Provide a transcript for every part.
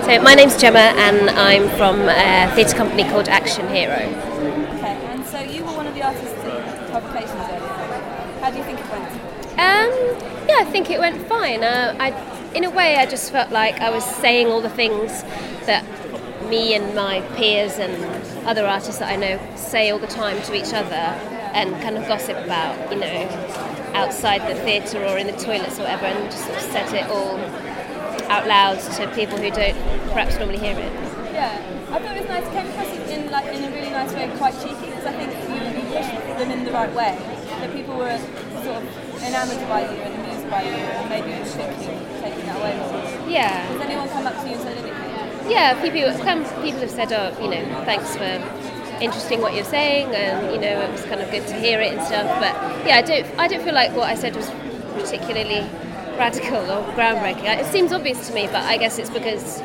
So my name's Gemma and I'm from a theatre company called Action Hero. Okay, and so you were one of the artists in publications earlier. How do you think it went? Yeah, I think it went fine. In a way, I just felt like I was saying all the things that me and my peers and other artists that I know say all the time to each other and kind of gossip about, outside the theatre or in the toilets or whatever, and just sort of said it all out loud to people who don't perhaps normally hear it. Yeah, I thought it was nice. It came across in a really nice way, quite cheeky, because I think you pushed them in the right way. So people were sort of enamoured by you and amused by you, and maybe it was taking that away from you. Yeah. Has anyone come up to you and said anything? Yeah, people have said, thanks for interesting what you're saying, and it was kind of good to hear it and stuff. But yeah, I don't feel like what I said was particularly radical or groundbreaking. It seems obvious to me, but I guess it's because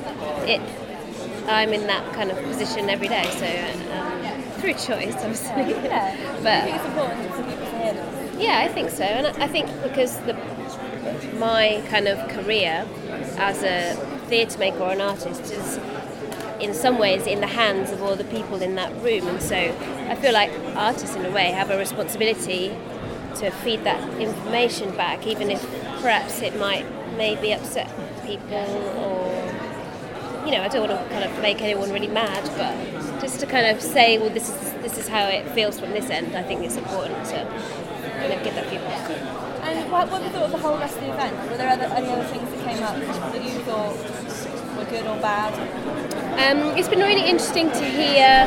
I'm in that kind of position every day, so through choice, obviously. Yeah. But I think it's important for people to hear this. Yeah, I think so, and I think because my kind of career as a theatre maker or an artist is in some ways in the hands of all the people in that room, and so I feel like artists in a way have a responsibility to feed that information back, even if perhaps it might maybe upset people, or I don't want to kind of make anyone really mad, but just to kind of say, well, this is how it feels from this end. I think it's important to kind of give that feedback. And what you thought of the whole rest of the event? Were there any other things that came up that you thought were good or bad? It's been really interesting to hear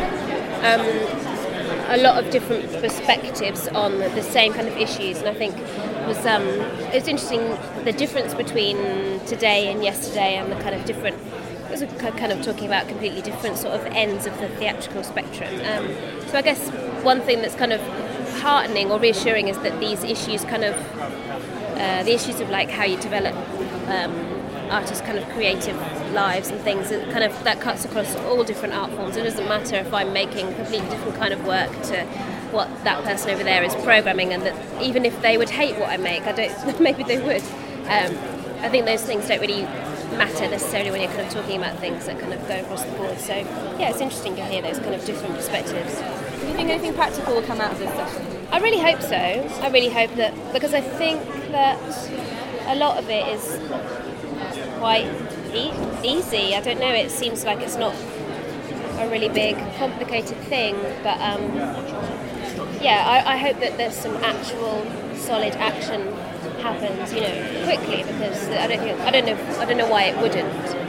a lot of different perspectives on the same kind of issues, and I think it was interesting the difference between today and yesterday, and the kind of different. It was kind of talking about completely different sort of ends of the theatrical spectrum. So I guess one thing that's kind of heartening or reassuring is that these issues kind of the issues of like how you develop artists' kind of creative lives and things that cuts across all different art forms. It doesn't matter if I'm making a completely different kind of work to what that person over there is programming, and that even if they would hate what I make, maybe they would. I think those things don't really matter necessarily when you're kind of talking about things that kind of go across the board. So yeah, it's interesting to hear those kind of different perspectives. Do you think anything practical will come out of this session? I really hope so. I really hope that, because I think that a lot of it is quite easy. I don't know, it seems like it's not a really big, complicated thing, but I hope that there's some actual solid action happens, quickly, because I don't know why it wouldn't.